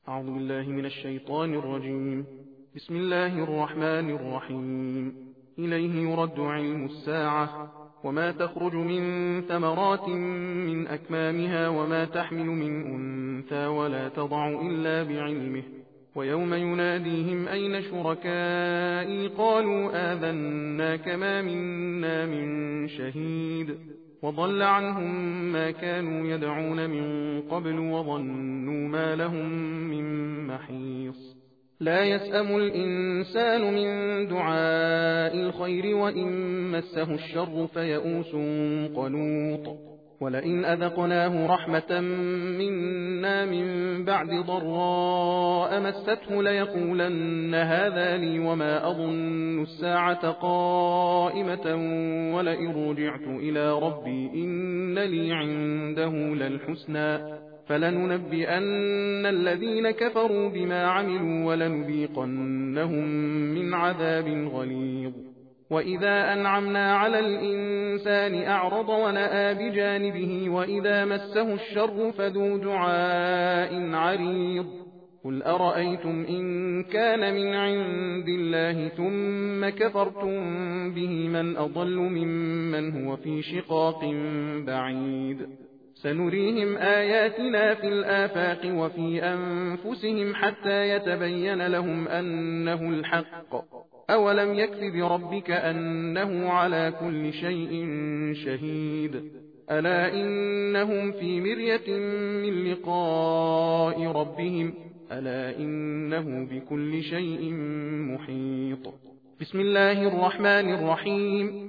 أعوذ بالله من الشيطان الرجيم. بسم الله الرحمن الرحيم. إليه يرد علم الساعة، وما تخرج من ثمرات من أكمامها وما تحمل من أنثى ولا تضع إلا بعلمه، ويوم يناديهم أين شركائي قالوا آذناك ما منا من شهيد، وضل عنهم ما كانوا يدعون من قبل وظنوا ما لهم من محيص. لا يسأم الإنسان من دعاء الخير وإن مسه الشر فيئوس قنوط. ولئن أذقناه رحمة منا من بعد ضراء مسته ليقولن هذا لي وما أظن الساعة قائمة ولئن رجعت إلى ربي إن لي عنده للحسنى فلننبئن الذين كفروا بما عملوا ولنذيقنهم من عذاب غليظ. وإذا أنعمنا على الإنسان أعرض ونأى بجانبه وإذا مسه الشر فذو دعاء عريض. قل أرأيتم إن كان من عند الله ثم كفرتم به من أضل ممن هو في شقاق بعيد. سنريهم آياتنا في الآفاق وفي أنفسهم حتى يتبين لهم أنه الحق. أولم يكف بربك أنه على كل شيء شهيد. ألا إنهم في مرية من لقاء ربهم ألا إنه بكل شيء محيط. بسم الله الرحمن الرحيم.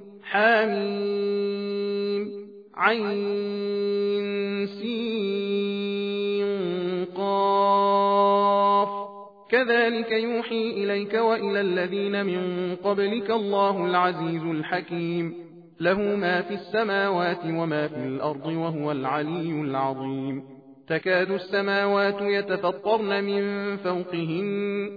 حميم عين سين قاف. كذلك يوحي إليك وإلى الذين من قبلك الله العزيز الحكيم. له ما في السماوات وما في الأرض وهو العلي العظيم. تكاد السماوات يتفطرن من فوقهن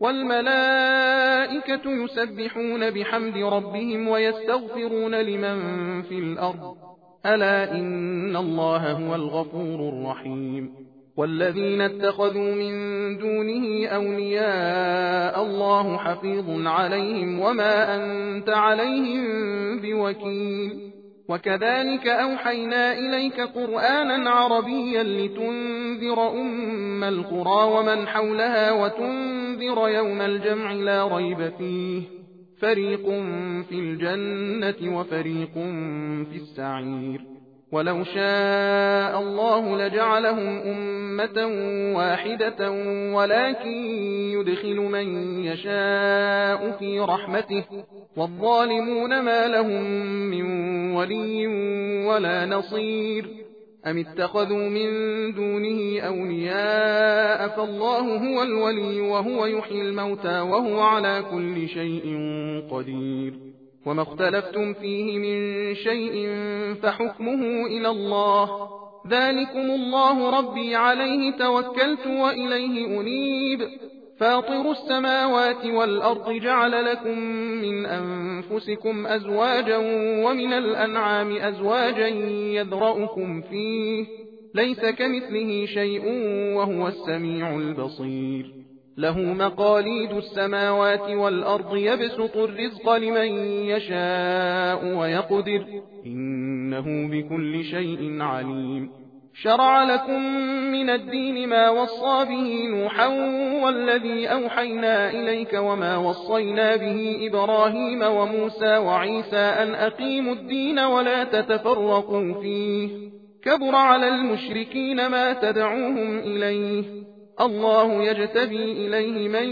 والملائكة يسبحون بحمد ربهم ويستغفرون لمن في الأرض ألا إن الله هو الغفور الرحيم. والذين اتخذوا من دونه أولياء الله حفيظ عليهم وما أنت عليهم بوكيل. وكذلك أوحينا إليك قرآنا عربيا لتنذر أم القرى ومن حولها وتنذر يوم الجمع لا ريب فيه فريق في الجنة وفريق في السعير. ولو شاء الله لجعلهم أمة واحدة ولكن يدخل من يشاء في رحمته والظالمون ما لهم من ولي ولا نصير. أم اتخذوا من دونه أولياء فالله هو الولي وهو يحيي الموتى وهو على كل شيء قدير. وما اختلفتم فيه من شيء فحكمه إلى الله. ذلكم الله ربي عليه توكلت وإليه أنيب. فاطر السماوات والأرض جعل لكم من أنفسكم أزواجا ومن الأنعام أزواجا يذرأكم فيه ليس كمثله شيء وهو السميع البصير. له مقاليد السماوات والأرض يبسط الرزق لمن يشاء ويقدر إنه بكل شيء عليم. شرع لكم من الدين ما وصى به نوحا والذي أوحينا إليك وما وصينا به إبراهيم وموسى وعيسى أن أقيموا الدين ولا تتفرقوا فيه كبر على المشركين ما تدعوهم إليه. الله يجتبي إليه من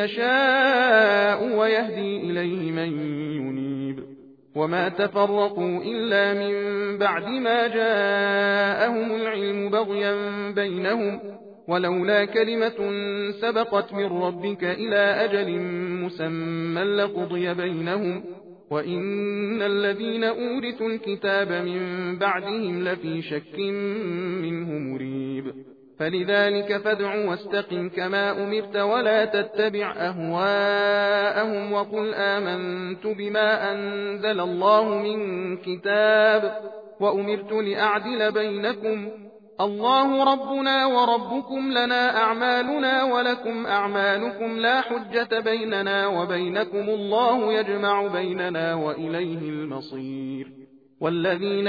يشاء ويهدي إليه من ينيب. وما تفرقوا إلا من بعد ما جاءهم العلم بغيا بينهم ولولا كلمة سبقت من ربك إلى أجل مسمى لقضي بينهم وإن الذين أورثوا الكتاب من بعدهم لفي شك منه مريب. فلذلك فادع واستقم كما أمرت ولا تتبع أهواءهم وقل آمنت بما أنزل الله من كتاب وأمرت لأعدل بينكم الله ربنا وربكم لنا أعمالنا ولكم أعمالكم لا حجة بيننا وبينكم الله يجمع بيننا وإليه المصير والذين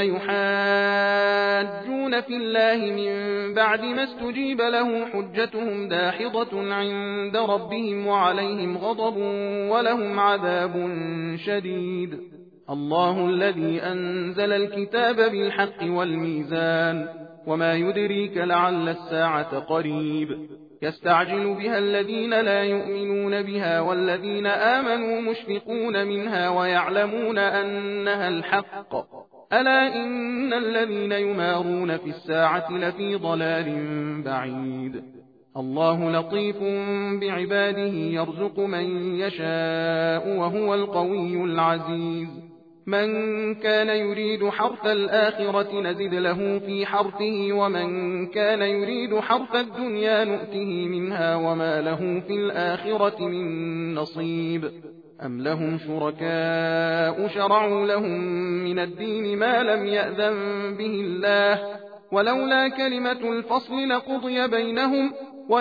يحاجون في الله من بعد ما استجيب له حجتهم داحضة عند ربهم وعليهم غضب ولهم عذاب شديد الله الذي أنزل الكتاب بالحق والميزان وما يدريك لعل الساعة قريب يستعجل بها الذين لا يؤمنون بها والذين آمنوا مشفقون منها ويعلمون أنها الحق ألا إن الذين يمارون في الساعة لفي ضلال بعيد الله لطيف بعباده يرزق من يشاء وهو القوي العزيز من كان يريد حرث الآخرة نزد له في حرثه ومن كان يريد حرث الدنيا نؤته منها وما له في الآخرة من نصيب أم لهم شركاء شرعوا لهم من الدين ما لم يأذن به الله ولولا كلمة الفصل لقضي بينهم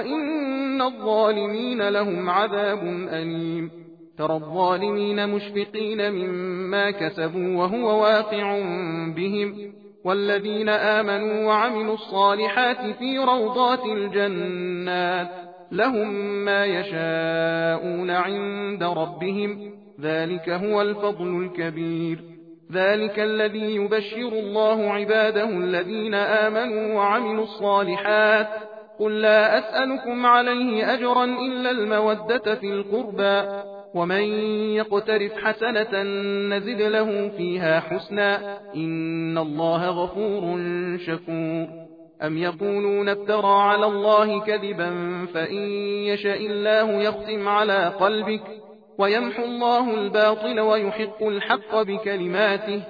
وإن الظالمين لهم عذاب أليم ترى الظالمين مشفقين مما كسبوا وهو واقع بهم والذين آمنوا وعملوا الصالحات في روضات الجنات لهم ما يشاءون عند ربهم ذلك هو الفضل الكبير ذلك الذي يبشر الله عباده الذين آمنوا وعملوا الصالحات قل لا أسألكم عليه أجرا إلا المودة في القربى ومن يقترف حسنة نزد له فيها حسنا إن الله غفور شكور أم يقولون افترى على الله كذبا فإن يشاء الله يختم على قلبك ويمحو الله الباطل ويحق الحق بكلماته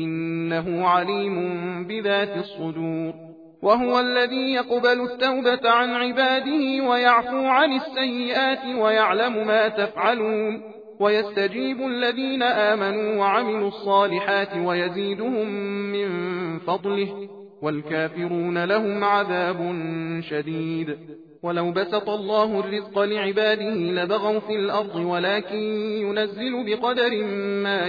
إنه عليم بذات الصدور وهو الذي يقبل التوبة عن عباده ويعفو عن السيئات ويعلم ما تفعلون ويستجيب الذين آمنوا وعملوا الصالحات ويزيدهم من فضله والكافرون لهم عذاب شديد ولو بسط الله الرزق لعباده لبغوا في الأرض ولكن ينزل بقدر ما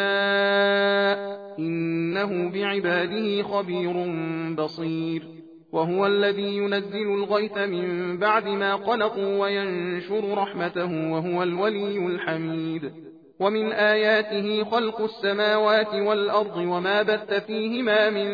يشاء إنه بعباده خبير بصير وهو الذي ينزل الغيث من بعد ما قنطوا وينشر رحمته وهو الولي الحميد ومن آياته خلق السماوات والأرض وما بث فيهما من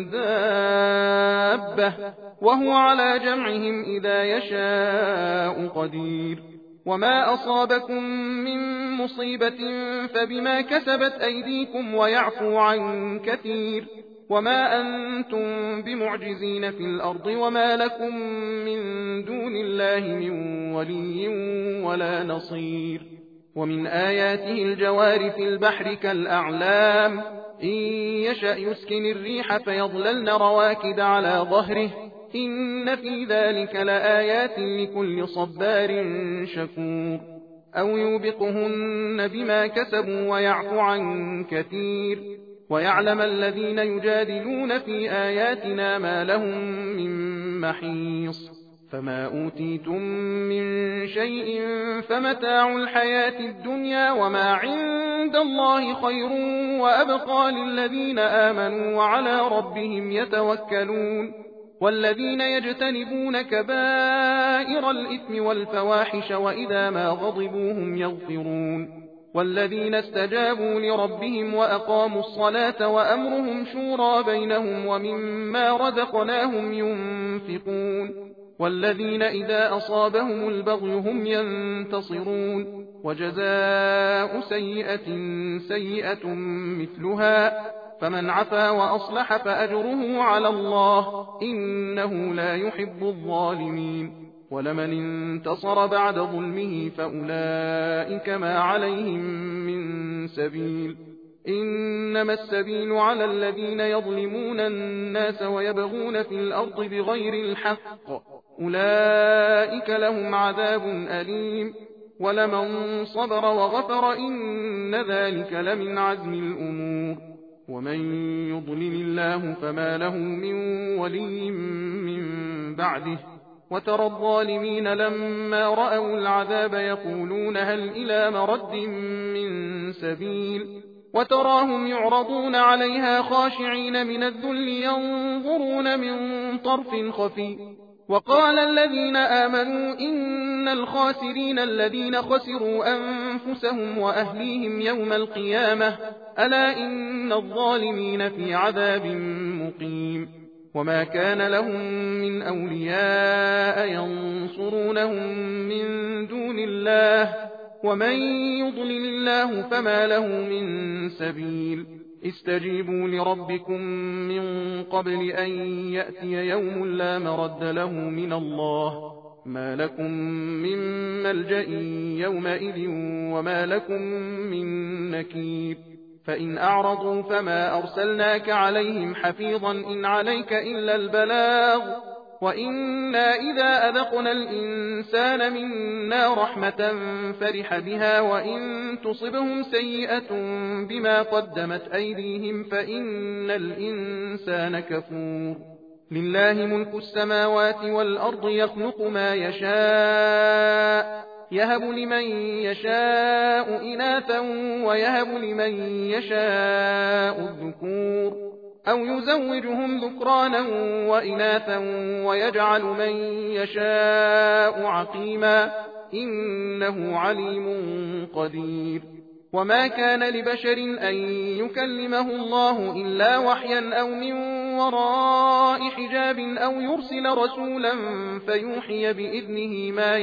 دابة وهو على جمعهم إذا يشاء قدير وما أصابكم من مصيبة فبما كسبت أيديكم ويعفو عن كثير وما أنتم بمعجزين في الأرض وما لكم من دون الله من ولي ولا نصير ومن آياته الجوار في البحر كالأعلام إن يشأ يسكن الريح فيظللن رواكد على ظهره إن في ذلك لآيات لكل صبار شكور أو يوبقهن بما كسبوا ويعفو عن كثير ويعلم الذين يجادلون في آياتنا ما لهم من محيص فما أوتيتم من شيء فمتاع الحياة الدنيا وما عند الله خير وأبقى للذين آمنوا وعلى ربهم يتوكلون والذين يجتنبون كبائر الإثم والفواحش وإذا ما غضبوا هم يغفرون والذين استجابوا لربهم وأقاموا الصلاة وأمرهم شورى بينهم ومما رزقناهم ينفقون والذين إذا أصابهم البغي هم ينتصرون وجزاء سيئة سيئة مثلها فمن عفا وأصلح فأجره على الله إنه لا يحب الظالمين ولمن انتصر بعد ظلمه فأولئك ما عليهم من سبيل إنما السبيل على الذين يظلمون الناس ويبغون في الأرض بغير الحق أولئك لهم عذاب أليم ولمن صبر وغفر إن ذلك لمن عزم الأمور ومن يضلل الله فما له من ولي من بعده. وترى الظالمين لما رأوا العذاب يقولون هل إلى مرد من سبيل وتراهم يعرضون عليها خاشعين من الذل ينظرون من طرف خفي. وقال الذين آمنوا إن الخاسرين الذين خسروا أنفسهم وأهليهم يوم القيامة ألا إن الظالمين في عذاب مقيم. وما كان لهم من أولياء ينصرونهم من دون الله ومن يضلل الله فما له من سبيل. استجيبوا لربكم من قبل أن يأتي يوم لا مرد له من الله ما لكم من ملجأ يومئذ وما لكم من نكير. فإن أعرضوا فما أرسلناك عليهم حفيظا إن عليك إلا البلاغ وإنا إذا أذقنا الإنسان منا رحمة فرح بها وإن تصبهم سيئة بما قدمت أيديهم فإن الإنسان كفور. لله ملك السماوات والأرض يخلق ما يشاء يهب لمن يشاء إناثا ويهب لمن يشاء الذكور أو يزوجهم ذكرانا وإناثا ويجعل من يشاء عقيما إنه عليم قدير. وما كان لبشر أن يكلمه الله إلا وحيا أو من وراء حجاب أو يرسل رسولا فيوحي بإذنه ما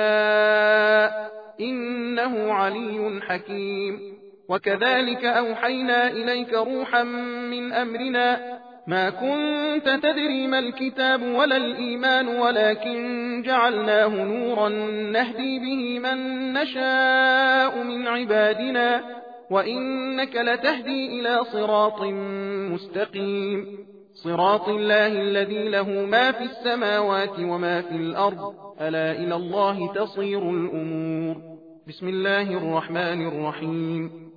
يشاء إنه علي حكيم. وكذلك أوحينا إليك روحا من أمرنا ما كنت تدري ما الكتاب ولا الإيمان ولكن جعلناه نورا نهدي به من نشاء من عبادنا وإنك لتهدي إلى صراط مستقيم صراط الله الذي له ما في السماوات وما في الأرض ألا إلى الله تصير الأمور. بسم الله الرحمن الرحيم.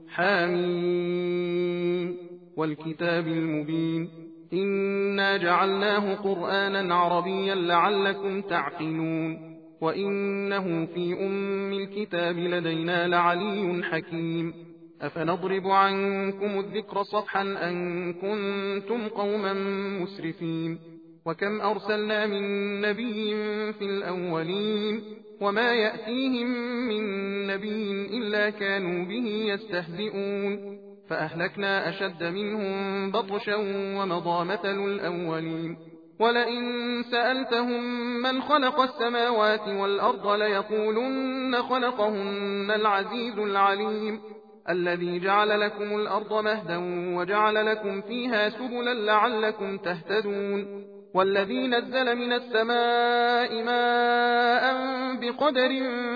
حميم والكتاب المبين إنا جعلناه قرآنا عربيا لعلكم تعقلون وإنه في أم الكتاب لدينا لعلي حكيم. أفنضرب عنكم الذكر صفحا أن كنتم قوما مسرفين. وكم أرسلنا من نبي في الأولين وما يأتيهم من نبي إلا كانوا به يستهزئون فأهلكنا أشد منهم بطشا ومضى مثل الأولين. ولئن سألتهم من خلق السماوات والأرض ليقولن خلقهن العزيز العليم الذي جعل لكم الأرض مهدا وجعل لكم فيها سبلا لعلكم تهتدون والذي نزل من السماء ماء بقدر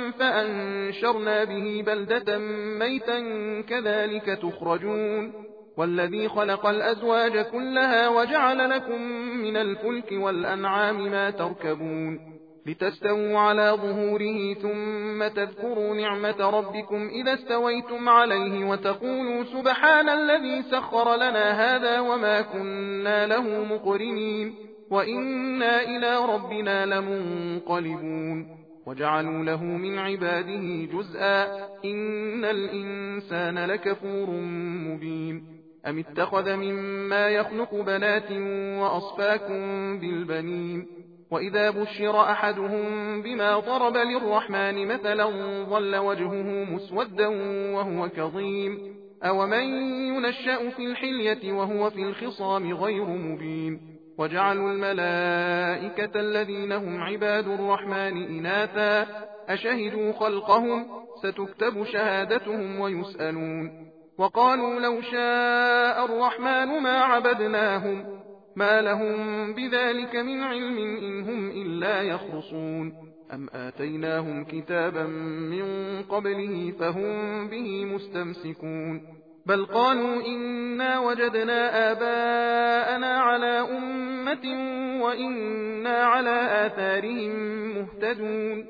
فأنشرنا به بلدة ميتا كذلك تخرجون والذي خلق الأزواج كلها وجعل لكم من الفلك والأنعام ما تركبون لتستووا على ظهوره ثم تذكروا نعمة ربكم إذا استويتم عليه وتقولوا سبحان الذي سخر لنا هذا وما كنا له مقرنين وإنا إلى ربنا لمنقلبون. وجعلوا له من عباده جزءا إن الإنسان لكفور مبين. أم اتخذ مما يخلق بنات وأصفاكم بالبنين وإذا بشر أحدهم بما ضرب للرحمن مثلا ظل وجهه مسودا وهو كظيم أومن ينشأ في الحلية وهو في الخصام غير مبين. وجعلوا الملائكة الذين هم عباد الرحمن إناثا أشهدوا خلقهم ستكتب شهادتهم ويسألون. وقالوا لو شاء الرحمن ما عبدناهم ما لهم بذلك من علم إن هم إلا يخرصون أم آتيناهم كتابا من قبله فهم به مستمسكون بل قالوا إنا وجدنا آباءنا على أمة وإنا على آثارهم مهتدون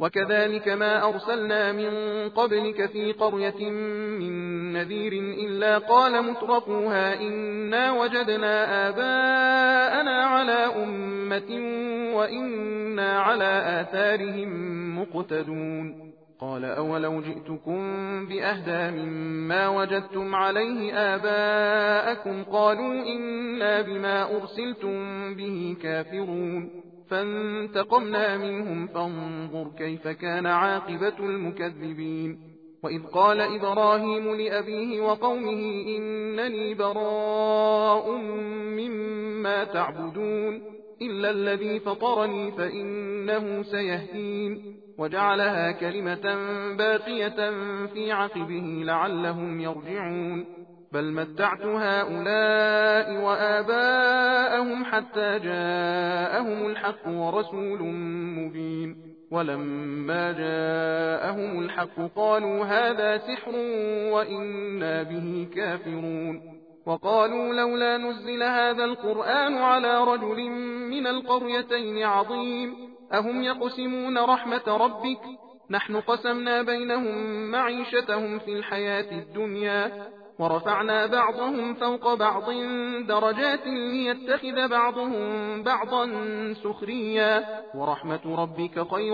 وكذلك ما أرسلنا من قبلك في قرية من نذير إلا قال مترفوها إنا وجدنا آباءنا على أمة وإنا على آثارهم مقتدون قال أولو جئتكم بأهدى مما وجدتم عليه آباءكم قالوا إنا بما أرسلتم به كافرون فانتقمنا منهم فانظر كيف كان عاقبة المكذبين وإذ قال إبراهيم لأبيه وقومه إنني براء مما تعبدون إلا الذي فطرني فإنه سيهدين وجعلها كلمة باقية في عقبه لعلهم يرجعون بل متعت هؤلاء وآباءهم حتى جاءهم الحق ورسول مبين ولما جاءهم الحق قالوا هذا سحر وإنا به كافرون وقالوا لولا نزل هذا القرآن على رجل من القريتين عظيم أهم يقسمون رحمة ربك نحن قسمنا بينهم معيشتهم في الحياة الدنيا ورفعنا بعضهم فوق بعض درجات ليتخذ بعضهم بعضا سخريا ورحمة ربك خير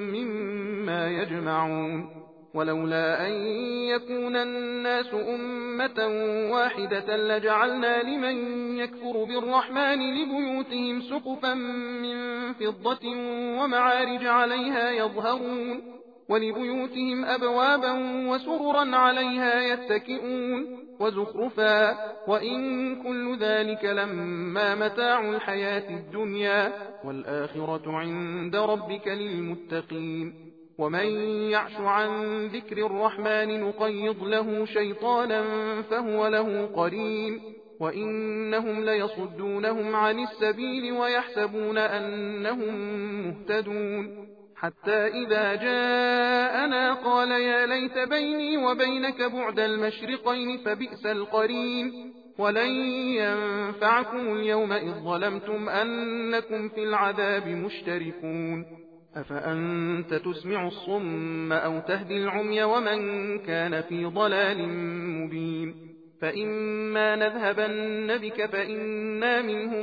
مما يجمعون ولولا أن يكون الناس أمة واحدة لجعلنا لمن يكفر بالرحمن لبيوتهم سقفا من فضة ومعارج عليها يظهرون ولبيوتهم أبوابا وسررا عليها يتكئون وزخرفا وإن كل ذلك لما متاع الحياة الدنيا والآخرة عند ربك للمتقين ومن يعش عن ذكر الرحمن نقيض له شيطانا فهو له قرين وإنهم ليصدونهم عن السبيل ويحسبون أنهم مهتدون حتى إذا جاءنا قال يا ليت بيني وبينك بعد المشرقين فبئس القرين ولن ينفعكم اليوم إذ ظلمتم أنكم في العذاب مشتركون أفأنت تسمع الصم أو تهدي العمي ومن كان في ضلال مبين فإما نذهبن بك فإنا منهم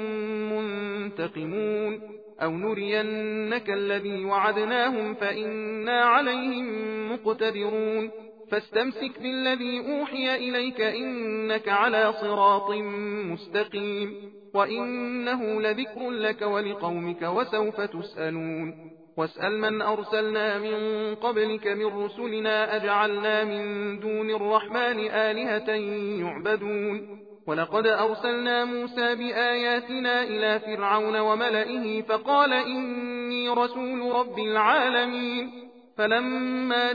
منتقمون أو نرينك الذي وعدناهم فإنا عليهم مقتدرون فاستمسك بالذي أوحي إليك إنك على صراط مستقيم وإنه لذكر لك ولقومك وسوف تسألون واسأل من أرسلنا من قبلك من رسلنا أجعلنا من دون الرحمن آلهة يعبدون ولقد أرسلنا موسى بآياتنا إلى فرعون وملئه فقال إني رسول رب العالمين فلما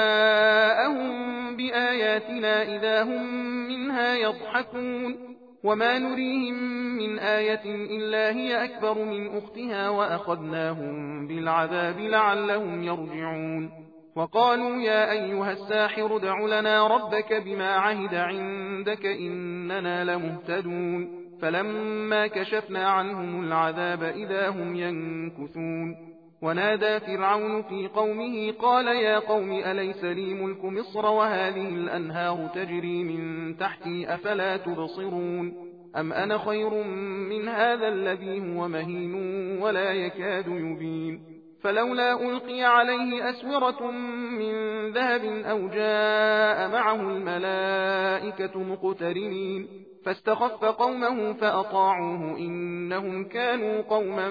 جاءهم بآياتنا إذا هم منها يضحكون وما نريهم من آية إلا هي أكبر من أختها وأخذناهم بالعذاب لعلهم يرجعون وقالوا يا أيها الساحر ادع لنا ربك بما عهد عندك إننا لمهتدون فلما كشفنا عنهم العذاب إذا هم ينكثون ونادى فرعون في قومه قال يا قوم أليس لي ملك مصر وهذه الأنهار تجري من تحتي أفلا تبصرون أم أنا خير من هذا الذي هو مهين ولا يكاد يبين فلولا ألقي عليه أسورة من ذهب أو جاء معه الملائكة مقترنين فاستخف قومه فأطاعوه إنهم كانوا قوما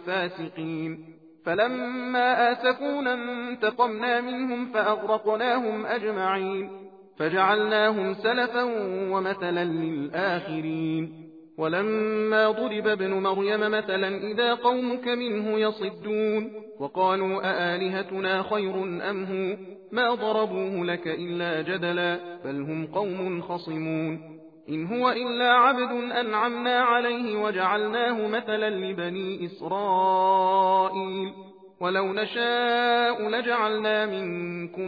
فاسقين فلما آسفونا انتقمنا منهم فأغرقناهم أجمعين فجعلناهم سلفا ومثلا للآخرين ولما ضرب ابن مريم مثلا إذا قومك منه يصدون وقالوا أآلهتنا خير أم هو ما ضربوه لك إلا جدلا بل هم قوم خصمون إن هو إلا عبد أنعمنا عليه وجعلناه مثلا لبني إسرائيل ولو نشاء لجعلنا منكم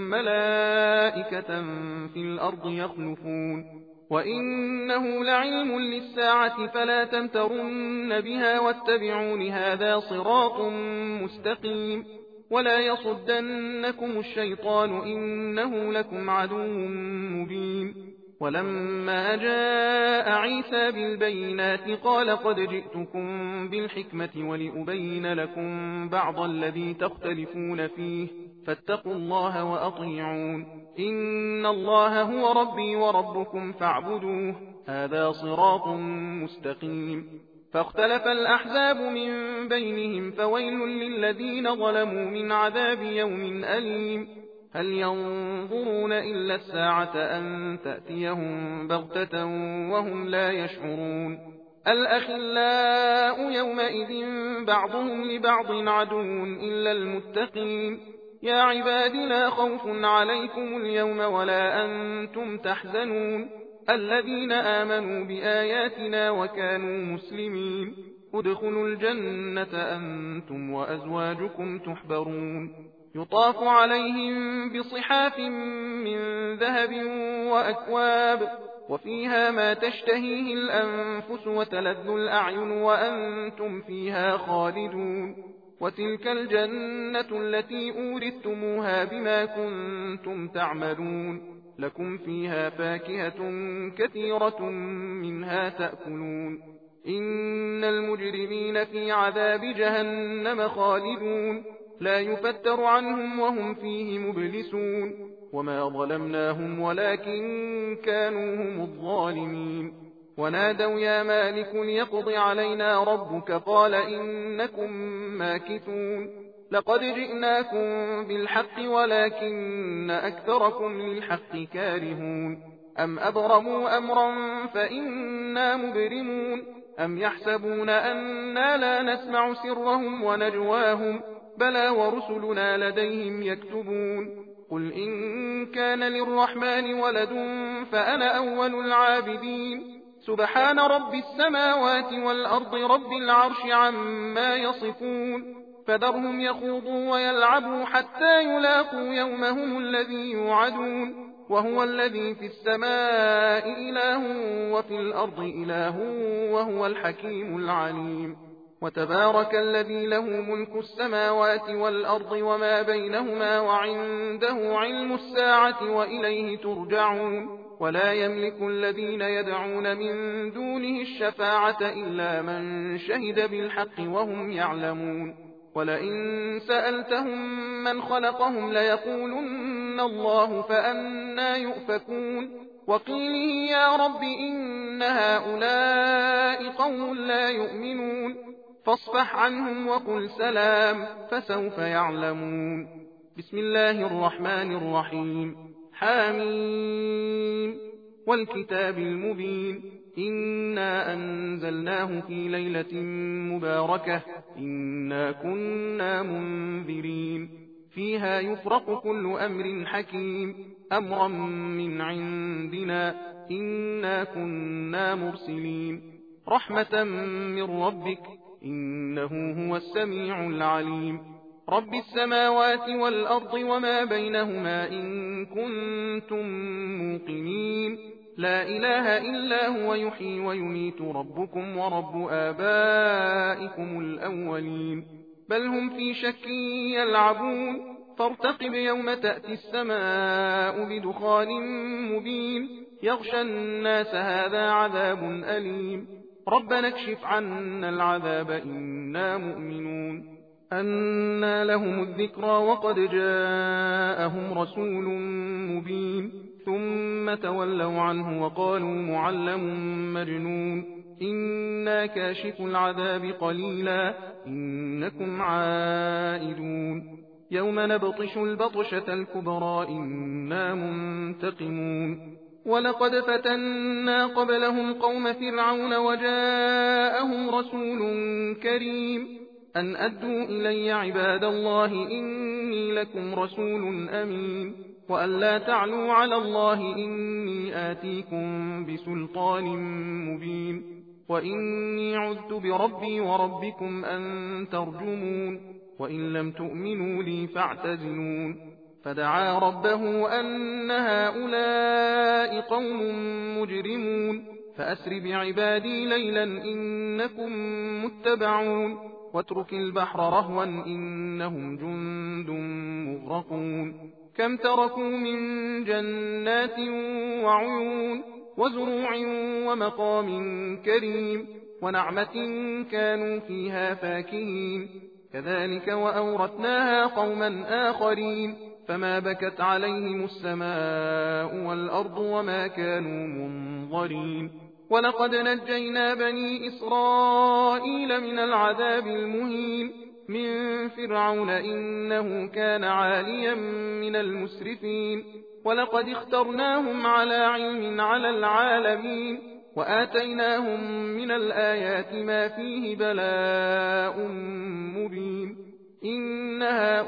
ملائكة في الأرض يخلفون وإنه لعلم للساعة فلا تمترن بها واتبعون هذا صراط مستقيم ولا يصدنكم الشيطان إنه لكم عدو مبين. ولما جاء عيسى بالبينات قال قد جئتكم بالحكمة ولأبين لكم بعض الذي تختلفون فيه فاتقوا الله وأطيعون. إن الله هو ربي وربكم فاعبدوه هذا صراط مستقيم. فاختلف الأحزاب من بينهم فويل للذين ظلموا من عذاب يوم أليم. هل ينظرون إلا الساعة أن تأتيهم بغتة وهم لا يشعرون. الأخلاء يومئذ بعضهم لبعض عدو إلا المتقين. يا عباد لا خوف عليكم اليوم ولا أنتم تحزنون الذين آمنوا بآياتنا وكانوا مسلمين ادخلوا الجنة أنتم وأزواجكم تحبرون. يطاف عليهم بصحاف من ذهب وأكواب وفيها ما تشتهيه الأنفس وتلذ الأعين وأنتم فيها خالدون. وتلك الجنة التي أورثتموها بما كنتم تعملون لكم فيها فاكهة كثيرة منها تأكلون. إن المجرمين في عذاب جهنم خالدون لا يفتر عنهم وهم فيه مبلسون. وما ظلمناهم ولكن كانوا هم الظالمين. ونادوا يا مالك ليقض علينا ربك قال إنكم ماكثون. لقد جئناكم بالحق ولكن أكثركم للحق كارهون. أم أبرموا أمرا فإنا مبرمون أم يحسبون أنا لا نسمع سرهم ونجواهم بلى ورسلنا لديهم يكتبون. قل إن كان للرحمن ولد فأنا أول العابدين. سبحان رب السماوات والأرض رب العرش عما يصفون. فذرهم يخوضوا ويلعبوا حتى يلاقوا يومهم الذي يوعدون. وهو الذي في السماء إله وفي الأرض إله وهو الحكيم العليم. وتبارك الذي له ملك السماوات والأرض وما بينهما وعنده علم الساعة وإليه ترجعون. ولا يملك الذين يدعون من دونه الشفاعة إلا من شهد بالحق وهم يعلمون. ولئن سألتهم من خلقهم ليقولن الله فأنى يؤفكون. وقيله يا رب إن هؤلاء قوم لا يؤمنون فاصفح عنهم وقل سلام فسوف يعلمون. بسم الله الرحمن الرحيم. حامين والكتاب المبين إنا أنزلناه في ليلة مباركة إنا كنا منذرين فيها يفرق كل أمر حكيم أمرا من عندنا إنا كنا مرسلين رحمة من ربك إنه هو السميع العليم. رب السماوات والأرض وما بينهما إن كنتم موقنين لا إله إلا هو يحيي ويميت ربكم ورب آبائكم الأولين بل هم في شك يلعبون. فارتقب يوم تأتي السماء بدخان مبين يغشى الناس هذا عذاب أليم. ربنا اكشف عنا العذاب إنا مؤمنون. أنى لهم الذكرى وقد جاءهم رسول مبين ثم تولوا عنه وقالوا معلم مجنون إنا كاشف العذاب قليلا إنكم عائدون. يوم نبطش البطشة الكبرى إنا منتقمون. ولقد فتنا قبلهم قوم فرعون وجاءهم رسول كريم أن أدوا إلي عباد الله إني لكم رسول أمين وأن لا تعلوا على الله إني آتيكم بسلطان مبين وإني عذت بربي وربكم أن ترجمون وإن لم تؤمنوا لي فاعتزلون. فدعا ربه أن هؤلاء قوم مجرمون فأسر بعبادي ليلا إنكم متبعون. واترك البحر رهوا إنهم جند مغرقون كم تركوا من جنات وعيون وزروع ومقام كريم ونعمة كانوا فيها فاكهين كذلك وأورثناها قوما آخرين فما بكت عليهم السماء والأرض وما كانوا منظرين ولقد نجينا بني إسرائيل من العذاب المهين من فرعون إنه كان عاليا من المسرفين ولقد اخترناهم على علم على العالمين وآتيناهم من الآيات ما فيه بلاء مبين إن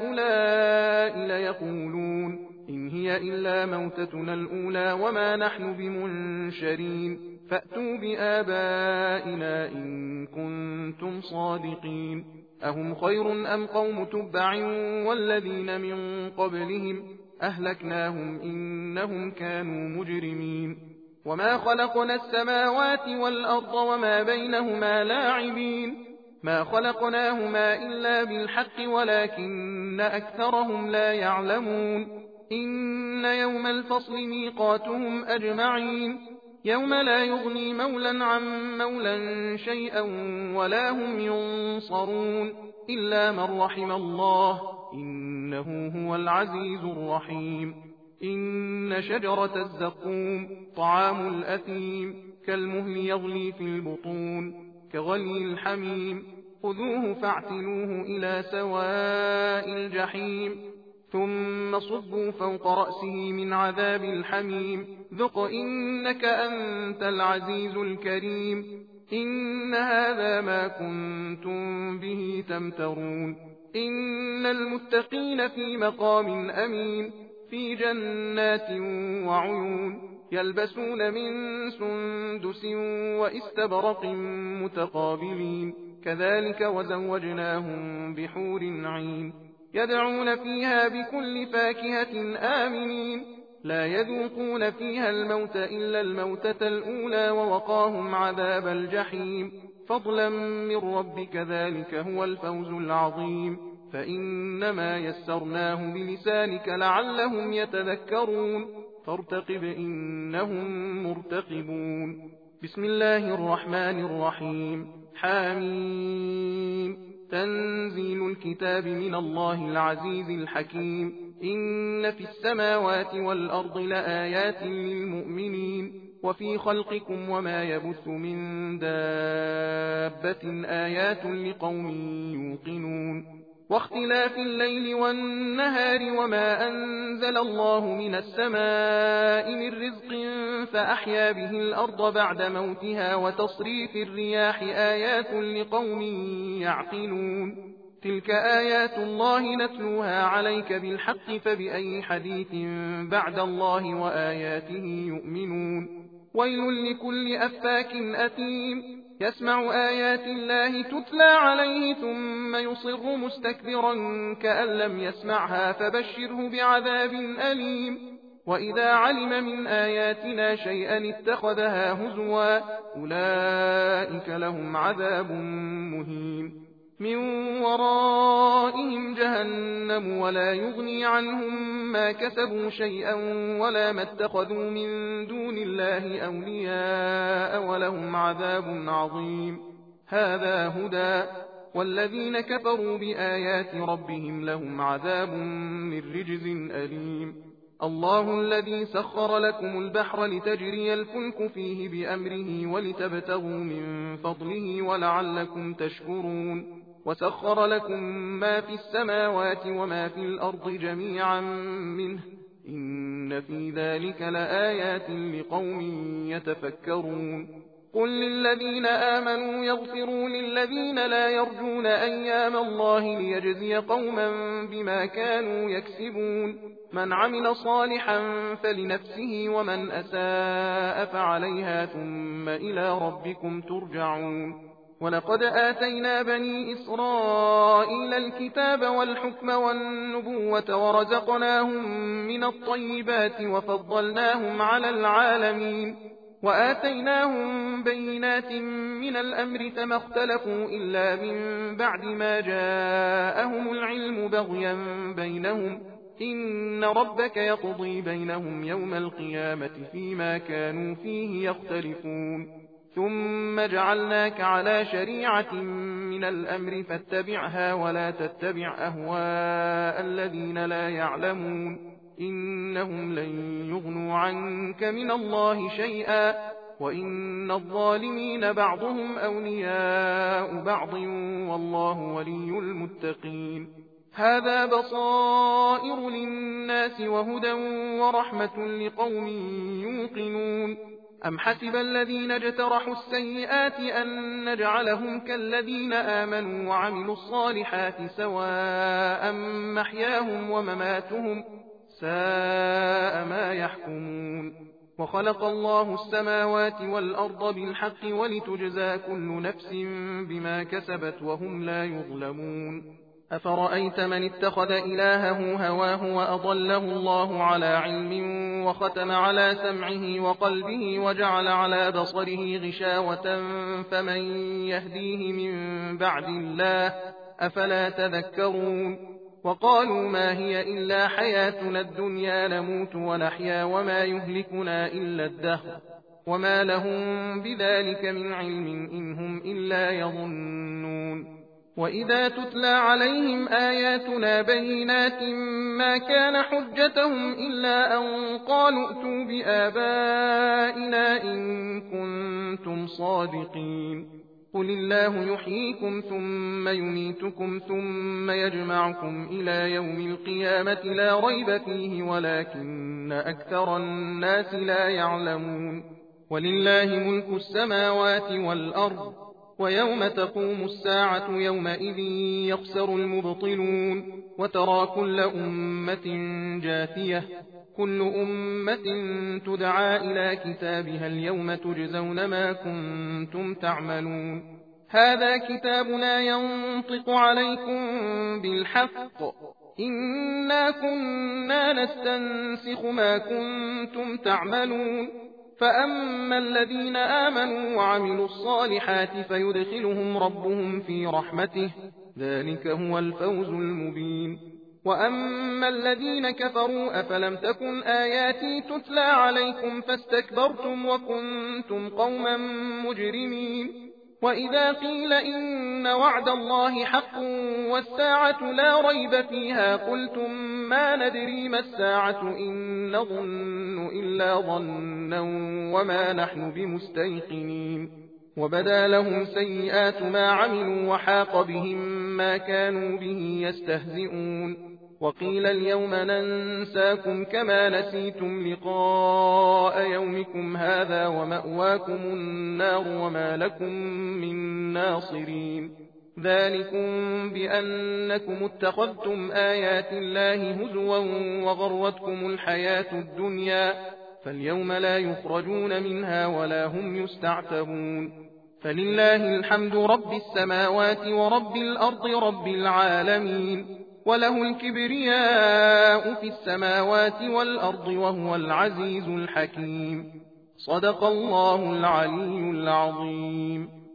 هؤلاء ليقولون إن هي إلا موتتنا الأولى وما نحن بمنشرين فأتوا بآبائنا إن كنتم صادقين أهم خير أم قوم تبع والذين من قبلهم أهلكناهم إنهم كانوا مجرمين وما خلقنا السماوات والأرض وما بينهما لاعبين ما خلقناهما إلا بالحق ولكن أكثرهم لا يعلمون إن يوم الفصل ميقاتهم أجمعين يوم لا يغني مولا عن مولا شيئا ولا هم ينصرون إلا من رحم الله إنه هو العزيز الرحيم إن شجرة الزقوم طعام الأثيم كالمهل يغلي في البطون كغلي الحميم خذوه فاعتلوه إلى سواء الجحيم ثم صبوا فوق رأسه من عذاب الحميم ذق إنك أنت العزيز الكريم إن هذا ما كنتم به تمترون إن المتقين في مقام أمين في جنات وعيون يلبسون من سندس وإستبرق متقابلين كذلك وزوجناهم بحور عين يدعون فيها بكل فاكهة آمنين لا يذوقون فيها الموت إلا الموتة الأولى ووقاهم عذاب الجحيم فضلا من ربك ذلك هو الفوز العظيم فإنما يسرناه بلسانك لعلهم يتذكرون فارتقب إنهم مرتقبون بسم الله الرحمن الرحيم حاميم تنزيل الكتاب من الله العزيز الحكيم إن في السماوات والأرض لآيات للمؤمنين وفي خلقكم وما يبث من دابة آيات لقوم يوقنون واختلاف الليل والنهار وما أنزل الله من السماء من رزق فأحيا به الأرض بعد موتها وتصريف الرياح آيات لقوم يعقلون تلك آيات الله نتلوها عليك بالحق فبأي حديث بعد الله وآياته يؤمنون ويل لكل أفاك أثيم يسمع آيات الله تتلى عليه ثم يصر مستكبرا كأن لم يسمعها فبشره بعذاب أليم وإذا علم من آياتنا شيئا اتخذها هزوا أولئك لهم عذاب مهين من ورائهم جهنم ولا يغني عنهم ما كسبوا شيئا ولا ما اتخذوا من دون الله أولياء ولهم عذاب عظيم هذا هدى والذين كفروا بآيات ربهم لهم عذاب من رجز أليم الله الذي سخر لكم البحر لتجري الفلك فيه بأمره ولتبتغوا من فضله ولعلكم تشكرون وسخر لكم ما في السماوات وما في الأرض جميعا منه إن في ذلك لآيات لقوم يتفكرون قل للذين آمنوا يغفروا للذين لا يرجون أيام الله ليجزي قوما بما كانوا يكسبون من عمل صالحا فلنفسه ومن أساء فعليها ثم إلى ربكم ترجعون ولقد آتينا بني إسرائيل الكتاب والحكم والنبوة ورزقناهم من الطيبات وفضلناهم على العالمين وآتيناهم بينات من الأمر فما اختلفوا إلا من بعد ما جاءهم العلم بغيا بينهم إن ربك يقضي بينهم يوم القيامة فيما كانوا فيه يختلفون ثم جعلناك على شريعة من الأمر فاتبعها ولا تتبع أهواء الذين لا يعلمون إنهم لن يغنوا عنك من الله شيئا وإن الظالمين بعضهم أولياء بعض والله ولي المتقين هذا بصائر للناس وهدى ورحمة لقوم يوقنون أم حسب الذين اجترحوا السيئات أن نجعلهم كالذين آمنوا وعملوا الصالحات سواء محياهم ومماتهم ساء ما يحكمون وخلق الله السماوات والأرض بالحق ولتجزى كل نفس بما كسبت وهم لا يظلمون أفرأيت من اتخذ إلهه هواه وأضله الله على علم وختم على سمعه وقلبه وجعل على بصره غشاوة فمن يهديه من بعد الله أفلا تذكرون وقالوا ما هي إلا حياتنا الدنيا نموت ونحيا وما يهلكنا إلا الدهر وما لهم بذلك من علم إن هم إلا يظنون وإذا تتلى عليهم آياتنا بينات ما كان حجتهم إلا أن قالوا ائتوا بآبائنا إن كنتم صادقين قل الله يحييكم ثم يميتكم ثم يجمعكم إلى يوم القيامة لا ريب فيه ولكن أكثر الناس لا يعلمون ولله ملك السماوات والأرض ويوم تقوم الساعة يومئذ يخسر المبطلون وترى كل أمة جاثية كل أمة تدعى إلى كتابها اليوم تجزون ما كنتم تعملون هذا كتابنا ينطق عليكم بالحق إنا كنا نستنسخ ما كنتم تعملون فأما الذين آمنوا وعملوا الصالحات فيدخلهم ربهم في رحمته ذلك هو الفوز المبين وأما الذين كفروا أفلم تكن آياتي تتلى عليكم فاستكبرتم وكنتم قوما مجرمين وإذا قيل إن وعد الله حق والساعة لا ريب فيها قلتم ما ندري ما الساعة إن نظن إلا ظنا وما نحن بمستيقنين وبدا لهم سيئات ما عملوا وحاق بهم ما كانوا به يستهزئون وقيل اليوم ننساكم كما نسيتم لقاء يومكم هذا ومأواكم النار وما لكم من ناصرين ذلكم بأنكم اتخذتم آيات الله هزوا وغرتكم الحياة الدنيا فاليوم لا يخرجون منها ولا هم يستعتبون فلله الحمد رب السماوات ورب الأرض رب العالمين وله الكبرياء في السماوات والأرض وهو العزيز الحكيم صدق الله العلي العظيم.